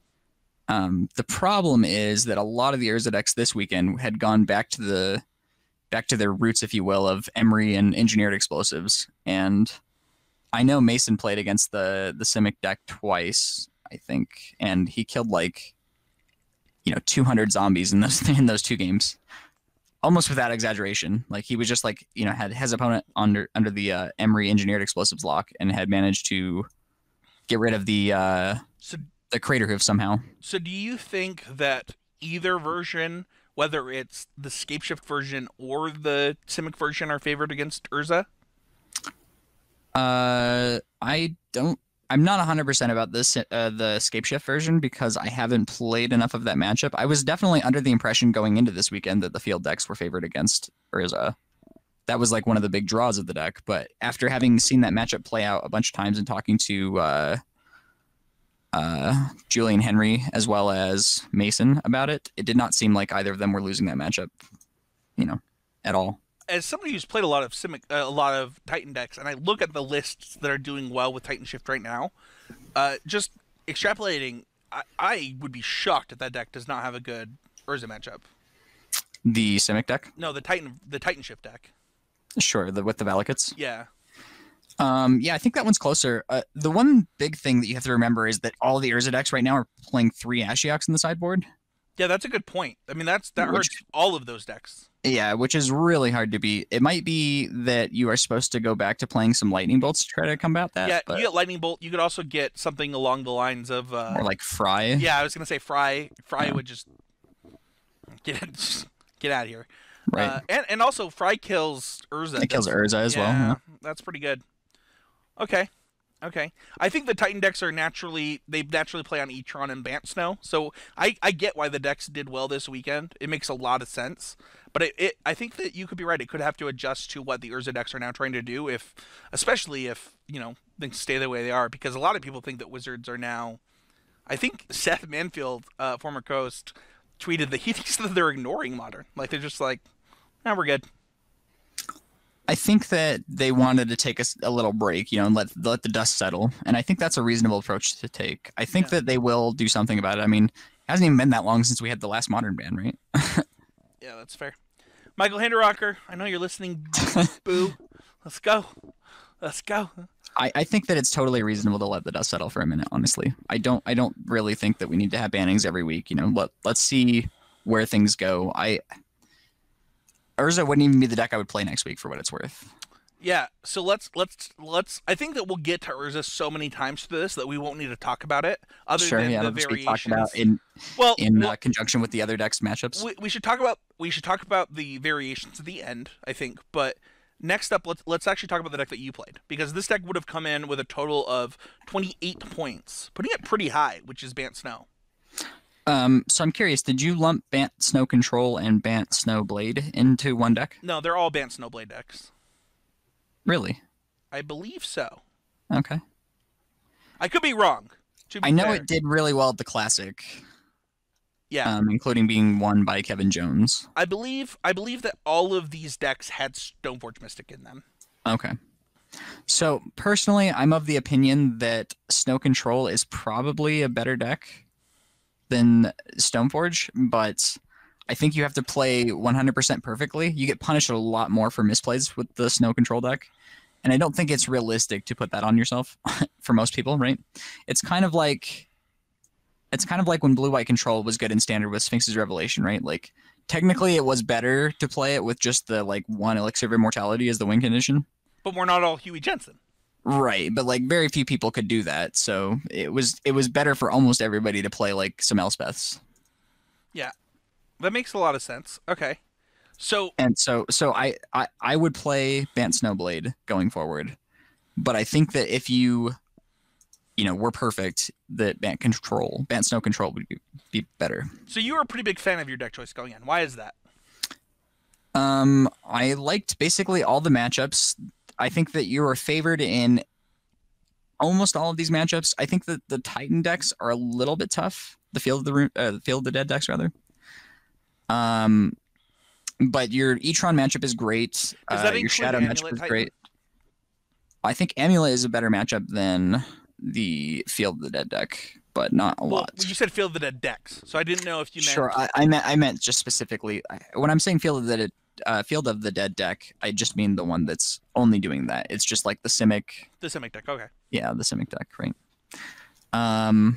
Um, the problem is that a lot of the Urza decks this weekend had gone back to the back to their roots, if you will, of Emery and engineered explosives. And I know Mason played against the the Simic deck twice, I think, and he killed like you know two hundred zombies in those in those two games, almost without exaggeration. Like he was just like you know had his opponent under under the uh, Emery engineered explosives lock and had managed to get rid of the uh, So the crater hoof somehow. so do you think that either version, whether it's the Scapeshift version or the Simic version, are favored against Urza? Uh, I don't. I'm not one hundred percent about this uh, the Scapeshift version because I haven't played enough of that matchup. I was definitely under the impression going into this weekend that the field decks were favored against Urza. That was like one of the big draws of the deck. But after having seen that matchup play out a bunch of times and talking to uh, uh, Julian Henry as well as Mason about it, it did not seem like either of them were losing that matchup, you know, at all. As somebody who's played a lot of Simic, uh, a lot of Titan decks, and I look at the lists that are doing well with Titan Shift right now, uh, just extrapolating, I, I would be shocked if that deck does not have a good Urza matchup. The Simic deck, No, the Titan, the Titan Shift deck. sure, the with the Valakuts. Yeah. Um, yeah, I think that one's closer. Uh, the one big thing that you have to remember is that all the Urza decks right now are playing three Ashioks in the sideboard. Yeah, that's a good point. I mean, that's that Which- hurts all of those decks. Yeah, which is really hard to beat. It might be that you are supposed to go back to playing some lightning bolts to try to combat that. Yeah, but, you get Lightning Bolt. You could also get something along the lines of. Uh, or like Fry. yeah, I was gonna say Fry. Fry Yeah. would just get just get out of here. Right. Uh, and and also Fry kills Urza. it kills That's- Urza as well. yeah, Yeah. that's pretty good. Okay, okay. I think the Titan decks are naturally they naturally play on Etron and Bant Snow, so I I get why the decks did well this weekend. It makes a lot of sense. But it, it I think that you could be right. It could have to adjust to what the Urza decks are now trying to do. If especially if you know things stay the way they are because a lot of people think that Wizards are now. I think Seth Manfield, uh, former co-host, tweeted that he thinks that they're ignoring Modern. Like they're just like, "Nah, we're good." I think that they wanted to take a, a little break, you know, and let let the dust settle, and I think that's a reasonable approach to take. I think yeah. that they will do something about it. I mean, it hasn't even been that long since we had the last Modern ban, right? Yeah, that's fair. Michael Hinderrocker, I know you're listening. Boo, let's go, let's go. I, I think that it's totally reasonable to let the dust settle for a minute. Honestly, I don't I don't really think that we need to have bannings every week. You know, let let's see where things go. I. Urza wouldn't even be the deck I would play next week for what it's worth. Yeah, so let's let's let's. I think that we'll get to Urza so many times through this that we won't need to talk about it. Other sure, than yeah, the that'll variations. Be talked about in well, in well, uh, conjunction with the other decks matchups. We, we should talk about we should talk about the variations at the end. I think, but next up, let's let's actually talk about the deck that you played because this deck would have come in with a total of twenty-eight points, putting it pretty high, which is Bant Snow. Um, so I'm curious, did you lump Bant Snow Control and Bant Snow Blade into one deck? No, they're all Bant Snow Blade decks. Really? I believe so. Okay. I could be wrong. Be I know fair. it did really well at the Classic. Yeah. Um, including being won by Kevin Jones. I believe I believe that all of these decks had Stoneforge Mystic in them. Okay. So personally, I'm of the opinion that Snow Control is probably a better deck than Stoneforge, but I think you have to play one hundred percent perfectly. You get punished a lot more for misplays with the Snow Control deck, and I don't think it's realistic to put that on yourself for most people, right? It's kind of like it's kind of like when Blue-White Control was good in Standard with Sphinx's Revelation, right? Like technically it was better to play it with just the like one Elixir of Immortality as the win condition. But we're not all Huey Jensen. Right, but like very few people could do that, so it was it was better for almost everybody to play like some Elspeths. Yeah, that makes a lot of sense. Okay, so and so so I I, I would play Bant Snowblade going forward, but I think that if you you know were perfect, that Bant Control, Bant Snow Control would be, be better. So you were a pretty big fan of your deck choice going in. Why is that? Um, I liked basically all the matchups. I think that you were favored in almost all of these matchups. I think that the Titan decks are a little bit tough. The Field of the Room, uh, Field of the Dead decks, rather. Um, but your Etron matchup is great. Uh, your Shadow matchup is Titan? great. I think Amulet is a better matchup than the Field of the Dead deck, but not a well, lot. You said Field of the Dead decks, so I didn't know if you meant. Sure, I, I meant I meant just specifically when I'm saying Field of the Dead. Uh, Field of the Dead deck, I just mean the one that's only doing that. It's just like the Simic. The Simic deck, okay. Yeah, the Simic deck, right. Um,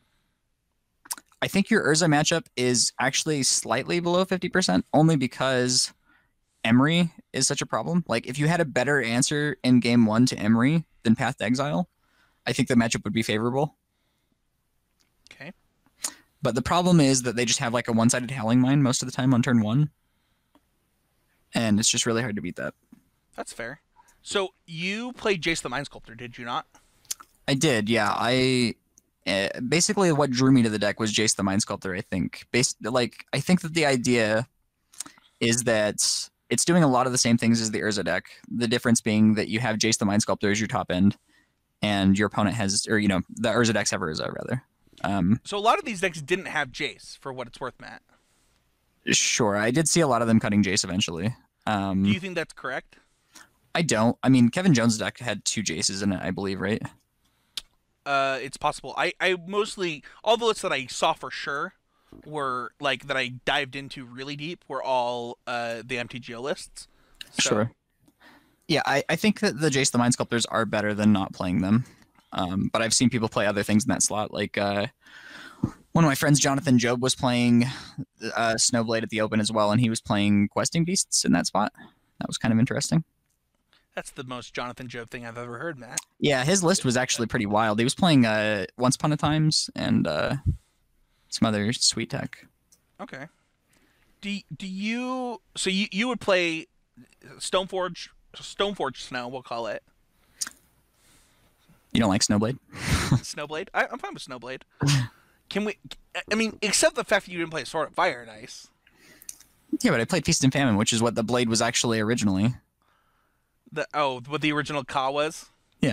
I think your Urza matchup is actually slightly below fifty percent, only because Emery is such a problem. Like, if you had a better answer in game one to Emery than Path to Exile, I think the matchup would be favorable. Okay. But the problem is that they just have like a one-sided Howling Mine most of the time on turn one. And it's just really hard to beat that. That's fair. So you played Jace the Mind Sculptor, did you not? I did, yeah. I uh, basically what drew me to the deck was Jace the Mind Sculptor. I think, Based like I think that the idea is that it's doing a lot of the same things as the Urza deck. The difference being that you have Jace the Mind Sculptor as your top end, and your opponent has, or you know, the Urza decks have Urza rather. Um, so a lot of these decks didn't have Jace, for what it's worth, Matt. Sure, I did see a lot of them cutting Jace eventually. Um, Do you think that's correct? I don't. I mean, Kevin Jones' deck had two Jaces in it, I believe, right? Uh, it's possible. I, I mostly, all the lists that I saw for sure were, like, that I dived into really deep were all uh, the M T G O lists. So. Sure. Yeah, I, I think that the Jace the Mind Sculptors are better than not playing them. Um, but I've seen people play other things in that slot, like... Uh, One of my friends, Jonathan Job, was playing uh, Snowblade at the Open as well, and he was playing Questing Beasts in that spot. That was kind of interesting. That's the most Jonathan Job thing I've ever heard, Matt. Yeah, his list was actually pretty wild. He was playing uh, Once Upon a Times and uh, some other sweet tech. Okay. Do do you so you you would play Stoneforge Stoneforge Snow? We'll call it. You don't like Snowblade? Snowblade? I, I'm fine with Snowblade. Can we? I mean, except the fact that you didn't play Sword of Fire and Ice. Yeah, but I played Feast and Famine, which is what the Blade was actually originally. The oh, what the original Ka was? Yeah.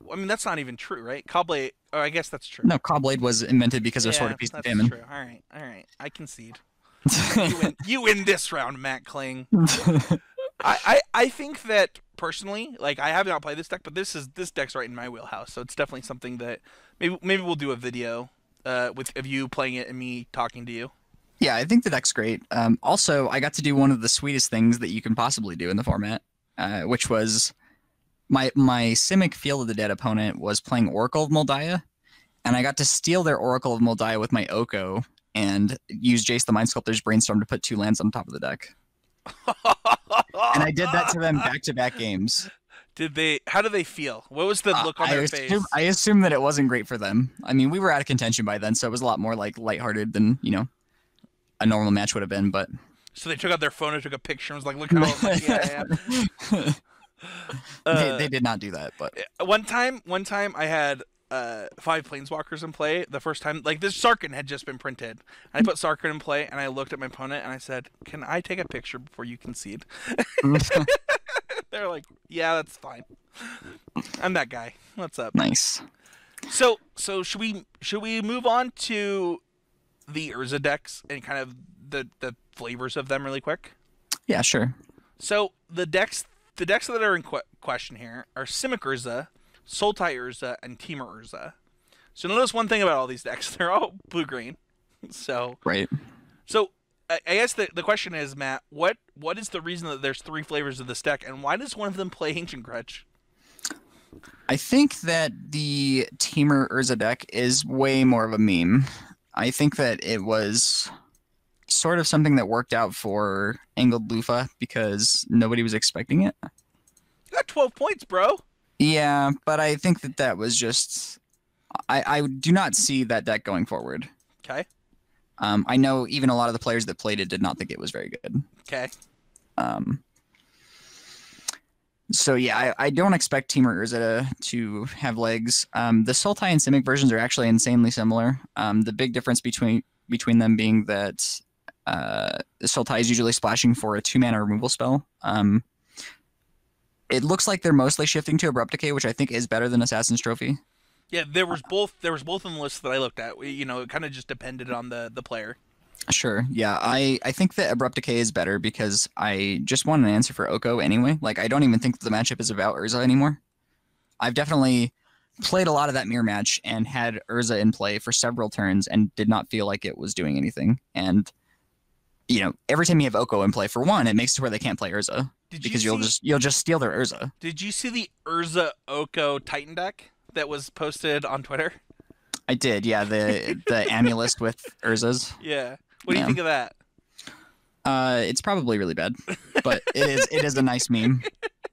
I mean, that's not even true, right? Cobblade. Oh, I guess that's true. No, Cobblade was invented because of Sword Yeah, of Peace and that's Famine. true. All right, all right. I concede. You win. You win this round, Matt Kling. I, I, I think that personally, like I have not played this deck, but this is this deck's right in my wheelhouse. So it's definitely something that maybe maybe we'll do a video uh, with of you playing it and me talking to you. Yeah, I think the deck's great. Um, also, I got to do one of the sweetest things that you can possibly do in the format, uh, which was my my Simic Field of the Dead opponent was playing Oracle of Moldiah, and I got to steal their Oracle of Moldiah with my Oko and use Jace the Mind Sculptor's Brainstorm to put two lands on top of the deck. And I did that to them back-to-back games. Did they? How did they feel? What was the look uh, on I their assume, face? I assume that it wasn't great for them. I mean, we were out of contention by then, so it was a lot more like lighthearted than, you know, a normal match would have been. But So they took out their phone and took a picture and was like, "Look how lucky I am." they, Uh, they did not do that. But one time, one time I had uh, five planeswalkers in play. The first time, like this Sarkhan had just been printed. I put Sarkhan in play, and I looked at my opponent and I said, "Can I take a picture before you concede?" They're like, "Yeah, that's fine." I'm that guy. What's up? nice. So, so should we should we move on to the Urza decks and kind of the the flavors of them really quick? Yeah, sure. So the decks the decks that are in que- question here are Simic Urza, Sultai Urza, and Temur Urza. So notice one thing about all these decks: they're all blue green. So Right. so I I guess the the question is, Matt, what what is the reason that there's three flavors of this deck, and why does one of them play Ancient Grudge? I think that the Temur Urza deck is way more of a meme. I think that it was sort of something that worked out for Angled Lufa because nobody was expecting it. You got twelve points, bro. Yeah, but I think that that was just... I, I do not see that deck going forward. Okay. Um, I know even a lot of the players that played it did not think it was very good. Okay. Um, so yeah, I, I don't expect Temur Urza to, to have legs. Um, the Sultai and Simic versions are actually insanely similar. Um, the big difference between between them being that uh, Sultai is usually splashing for a two mana removal spell. Um, it looks like they're mostly shifting to Abrupt Decay, which I think is better than Assassin's Trophy. Yeah, there was both. There was both on the list that I looked at. We- You know, it kind of just depended on the the player. Sure. Yeah, I, I think that Abrupt Decay is better because I just want an answer for Oko anyway. Like, I don't even think that the matchup is about Urza anymore. I've definitely played a lot of that mirror match and had Urza in play for several turns and did not feel like it was doing anything. And, you know, every time you have Oko in play, for one, it makes it where they can't play Urza Did because you you'll see, just you'll just steal their Urza. Did you see the Urza Oko Titan deck that was posted on Twitter? I did, yeah. The the Amulist with Urzas. Yeah. What do you Yeah. think of that? Uh, it's probably really bad, but it is it is a nice meme.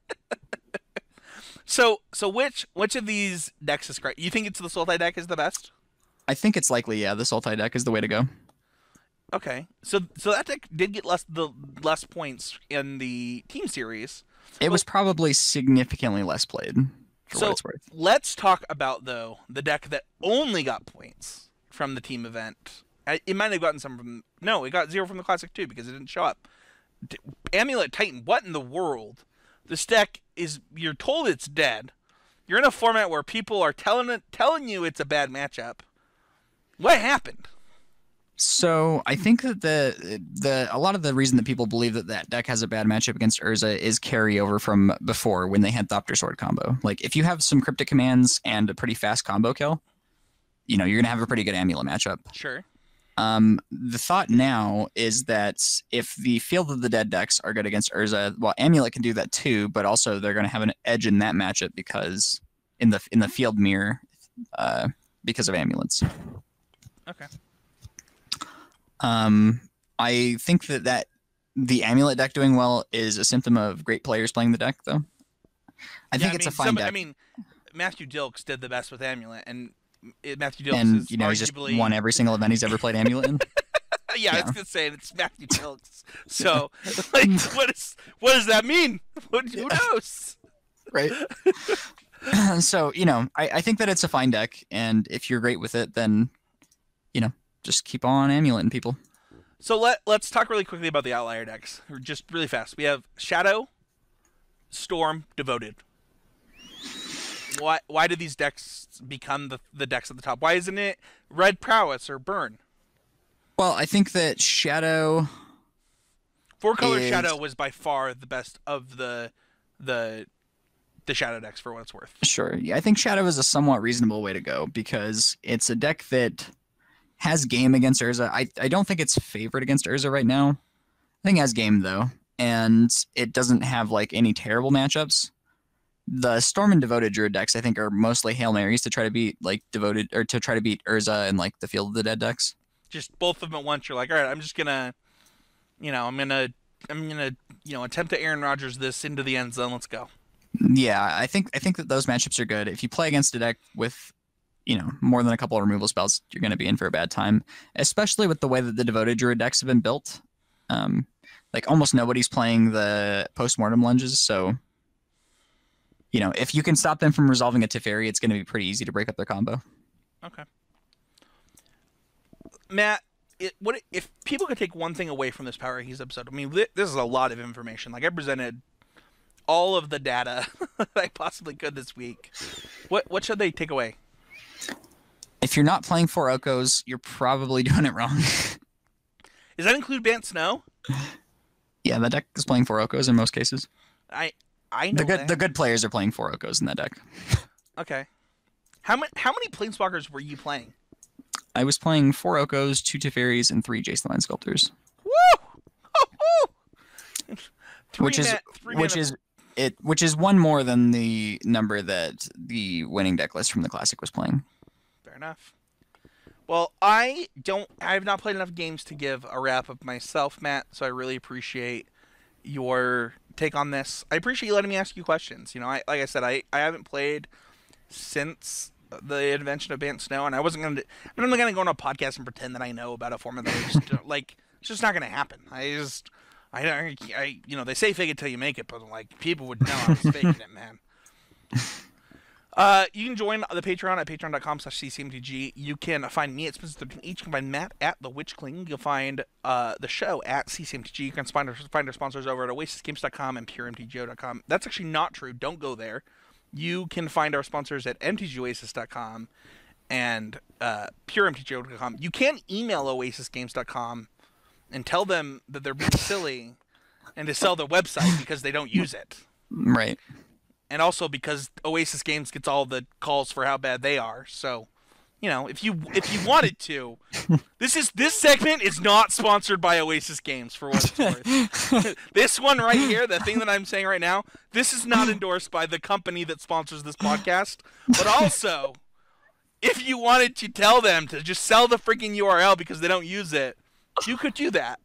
So, so which which of these decks is correct? You think it's the Sultai deck is the best? I think it's likely, yeah, the Sultai deck is the way to go. Okay. So, so that deck did get less the less points in the team series. It was probably significantly less played, for So what it's worth. let's talk about though the deck that only got points from the team event. I- It might have gotten some from no, it got zero from the classic too because it didn't show up. D- Amulet Titan, what in the world? This deck is you're told it's dead. You're in a format where people are telling it, telling you it's a bad matchup. What happened? So I think that the the a lot of the reason that people believe that that deck has a bad matchup against Urza is carryover from before when they had Thopter Sword combo. Like if you have some cryptic commands and a pretty fast combo kill, you know you're gonna have a pretty good Amulet matchup. Sure. Um, the thought now is that if the Field of the Dead decks are good against Urza, well, Amulet can do that too, but also they're going to have an edge in that matchup because in the in the field mirror, uh, because of Amulets. Okay. Um, I think that that the Amulet deck doing well is a symptom of great players playing the deck, though. I Yeah, think it's mean, a fine some- deck, I mean, Matthew Dilks did the best with Amulet, and it, Matthew Dilks and is you know he's just arguably won every single event he's ever played Amulet in. yeah, I yeah. was gonna say it's Matthew Dilks. So, like, what is what does that mean? What, who knows? Right. So, you know, I, I think that it's a fine deck, and if you're great with it, then, you know, just keep on amuleting people. So let let's talk really quickly about the outlier decks, or just really fast. We have Shadow, Storm, Devoted. why why did these decks become the the decks at the top? Why isn't it Red Prowess or Burn? Well, I think that Shadow. Four color is... Shadow was by far the best of the the the Shadow decks for what it's worth. Sure. Yeah, I think Shadow is a somewhat reasonable way to go because it's a deck that has game against Urza. I, I don't think it's favored against Urza right now. I think it has game, though. And it doesn't have, like, any terrible matchups. The Storm and Devoted Druid decks, I think, are mostly Hail Marys to try to beat, like, Devoted, or to try to beat Urza and, like, the Field of the Dead decks. Just both of them at once. You're like, all right, I'm just gonna, you know, I'm gonna, I'm gonna, you know, attempt to Aaron Rodgers this into the end zone. Let's go. Yeah, I think I think that those matchups are good. If you play against a deck with, you know, more than a couple of removal spells, you're going to be in for a bad time, especially with the way that the Devoted Druid decks have been built. Um, like, almost nobody's playing the Postmortem Lunges, so, you know, if you can stop them from resolving a Teferi, it's going to be pretty easy to break up their combo. Okay. Matt, it, what if people could take one thing away from this Power Rankings episode? I mean, this is a lot of information. Like, I presented all of the data that I possibly could this week. What what should they take away? If you're not playing four Okos, you're probably doing it wrong. Does that include Bant Snow? Yeah, the deck is playing four Okos in most cases. I I know the good that. the good players are playing four Okos in that deck. Okay. How many how many Planeswalkers were you playing? I was playing four Okos, two Teferis, and three Jace the Mind Sculptors. Woo! three which is mat, three which mana. is it which is one more than the number that the winning deck list from the Classic was playing. Fair enough. Well, I don't I have not played enough games to give a wrap up myself, Matt, so I really appreciate your take on this. I appreciate you letting me ask you questions. You know, I like I said, I, I haven't played since the invention of Bant Snow, and I wasn't gonna I'm not gonna go on a podcast and pretend that I know about a format that I just don't- like it's just not gonna happen. I just I don't I you know, they say fake it till you make it, but like people would know I was faking it, man. Uh, you can join the Patreon at patreon.com slash ccmtg. You can find me at Spencer thirteen H. You can find Matt at The Witch King. You'll find uh, the show at ccmtg. You can find our, find our sponsors over at oasis games dot com and pure m t g o dot com. That's actually not true. Don't go there. You can find our sponsors at m t g oasis dot com and uh, pure m t g o dot com. You can email oasis games dot com and tell them that they're being silly and to sell their website because they don't use it. Right. And also because Oasis Games gets all the calls for how bad they are. So, you know, if you if you wanted to, this is this segment is not sponsored by Oasis Games for what it's worth. This one right here, the thing that I'm saying right now, this is not endorsed by the company that sponsors this podcast. But also, if you wanted to tell them to just sell the freaking U R L because they don't use it, you could do that.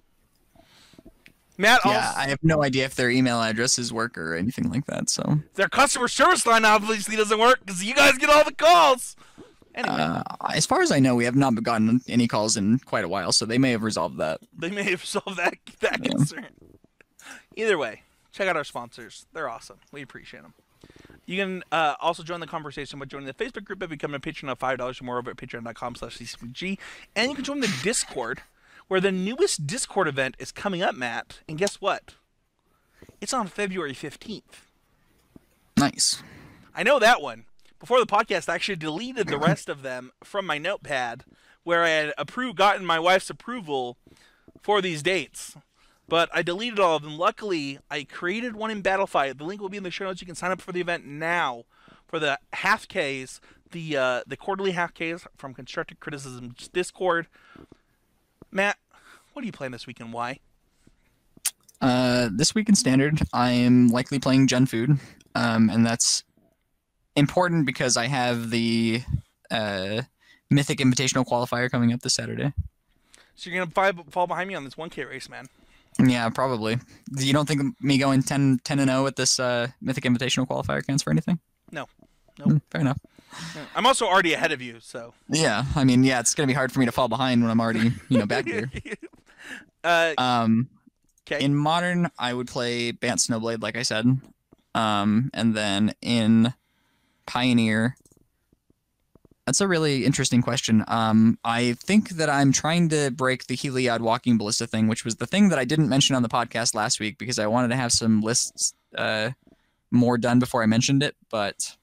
Matt, Yeah, also, I have no idea if their email addresses work or anything like that. So their customer service line obviously doesn't work because you guys get all the calls. Anyway, uh, as far as I know, we have not gotten any calls in quite a while, so they may have resolved that. they may have solved that that Yeah. concern. Either way, check out our sponsors. They're awesome. We appreciate them. You can uh, also join the conversation by joining the Facebook group by becoming a patron of five dollars or more over at patreon.com slash ccmg. And you can join the Discord, where the newest Discord event is coming up, Matt. And guess what? It's on February fifteenth. Nice. I know that one. Before the podcast, I actually deleted the rest of them from my notepad, where I had approved, gotten my wife's approval for these dates. But I deleted all of them. Luckily, I created one in Battlefight. The link will be in the show notes. You can sign up for the event now for the half Ks, the uh, the quarterly half Ks from Constructive Criticism's Discord. Matt, what are you playing this week and why? Uh, this week in Standard, I am likely playing Gen Food, um, and that's important because I have the uh, Mythic Invitational Qualifier coming up this Saturday. So you're going to fall behind me on this one K race, man. Yeah, probably. You don't think me going ten and oh at this uh, Mythic Invitational Qualifier counts for anything? No. Nope. Mm, fair enough. I'm also already ahead of you, so. Yeah, I mean, yeah, it's gonna be hard for me to fall behind when I'm already, you know, back here. uh, Um, okay. in Modern, I would play Bant Snowblade, like I said. Um, and then in Pioneer, that's a really interesting question. Um, I think that I'm trying to break the Heliod Walking Ballista thing, which was the thing that I didn't mention on the podcast last week because I wanted to have some lists uh, more done before I mentioned it, but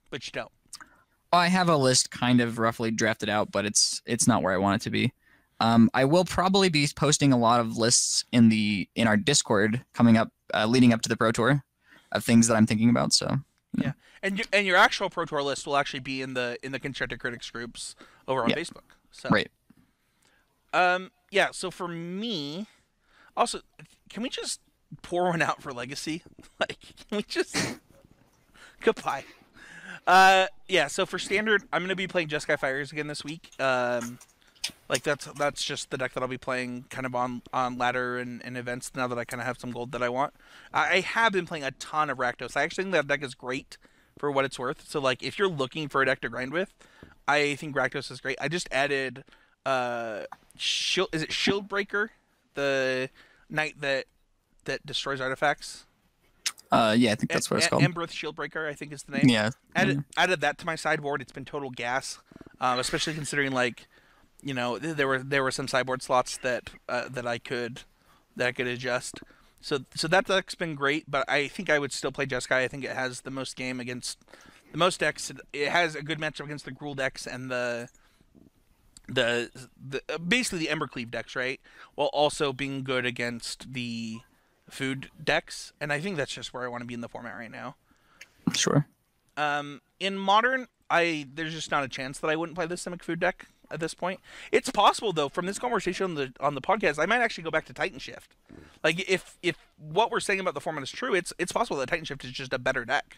but you don't. I have a list kind of roughly drafted out, but it's it's not where I want it to be. Um, I will probably be posting a lot of lists in the in our Discord coming up, uh, leading up to the Pro Tour, of things that I'm thinking about. So yeah, yeah. and you, and your actual Pro Tour list will actually be in the in the Constructed Critics groups over on yeah. Facebook. So right. Um. Yeah. So for me, also, can we just pour one out for Legacy? Like, can we just goodbye? Uh. Yeah. So for Standard, I'm gonna be playing Jeskai Fires again this week. Um. Like that's that's just the deck that I'll be playing kind of on, on ladder and, and events now that I kind of have some gold that I want. I, I have been playing a ton of Rakdos. I actually think that deck is great for what it's worth. So like if you're looking for a deck to grind with, I think Rakdos is great. I just added uh shield is it Shield Breaker, the knight that that destroys artifacts. Uh yeah, I think that's what it's called. Embereth Shield Breaker, I think is the name. Yeah. Added yeah. added that to my sideboard. It's been total gas, um, especially considering like. You know, there were there were some sideboard slots that uh, that I could that I could adjust. So so that deck's been great, but I think I would still play Jeskai. I think it has the most game against the most decks. It has a good matchup against the Gruul decks and the the the uh, basically the Embercleave decks, right? While also being good against the food decks, and I think that's just where I want to be in the format right now. Sure. Um, in Modern, I there's just not a chance that I wouldn't play the Simic food deck at this point. It's possible though, from this conversation on the on the podcast, I might actually go back to Titan Shift. Like if if what we're saying about the format is true, it's it's possible that Titan Shift is just a better deck.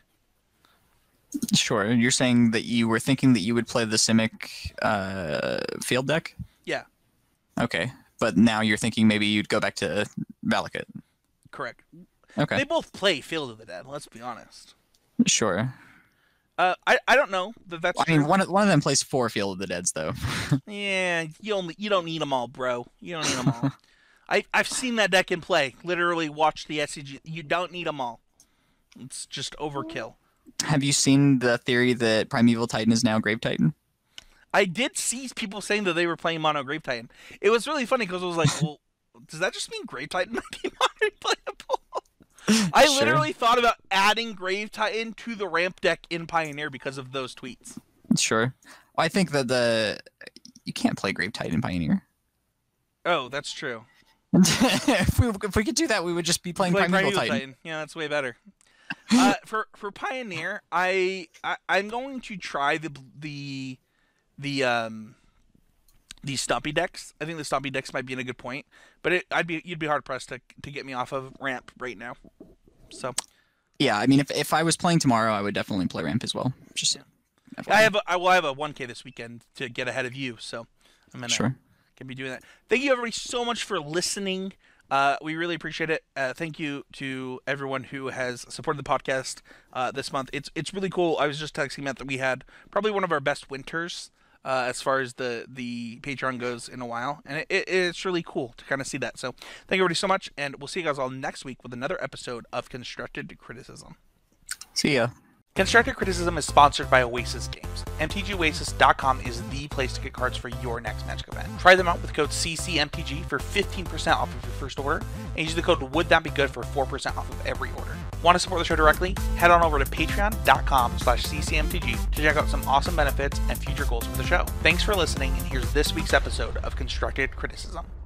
Sure. You're saying that you were thinking that you would play the Simic uh, field deck? Yeah. Okay. But now you're thinking maybe you'd go back to Valakut. Correct. Okay. They both play Field of the Dead, let's be honest. Sure. Uh, I, I don't know that that's. I true. mean, one of, one of them plays four Field of the Deads, though. Yeah, you only you don't need them all, bro. You don't need them all. I I've seen that deck in play. Literally, watch the S C G. You don't need them all. It's just overkill. Have you seen the theory that Primeval Titan is now Grave Titan? I did see people saying that they were playing Mono Grave Titan. It was really funny because I was like, well, does that just mean Grave Titan might be modern playable? I Sure. literally thought about adding Grave Titan to the ramp deck in Pioneer because of those tweets. Sure. I think that the you can't play Grave Titan in Pioneer. Oh, that's true. if we if we could do that, we would just be playing Play Primeval, Primeval Titan. Titan. Yeah, that's way better. uh, for for Pioneer, I, I I'm going to try the the the um the Stumpy decks. I think the Stumpy decks might be in a good point, but it, I'd be you'd be hard pressed to to get me off of ramp right now. So Yeah, I mean, if if I was playing tomorrow, I would definitely play ramp as well. Just yeah. I have a, I will have a one K this weekend to get ahead of you, so I'm gonna Sure. can be doing that. Thank you everybody so much for listening. Uh, we really appreciate it. Uh, thank you to everyone who has supported the podcast uh, this month. It's it's really cool. I was just texting Matt that we had probably one of our best winters uh, as far as the, the Patreon goes in a while. And it, it, it's really cool to kind of see that. So thank you everybody so much. And we'll see you guys all next week with another episode of Constructed Criticism. See ya. Constructive Criticism is sponsored by Oasis Games. M T G Oasis dot com is the place to get cards for your next Magic event. Try them out with code C C M T G for fifteen percent off of your first order, and use the code Would That Be Good for four percent off of every order. Want to support the show directly? Head on over to patreon dot com slash C C M T G to check out some awesome benefits and future goals for the show. Thanks for listening, and here's this week's episode of Constructed Criticism.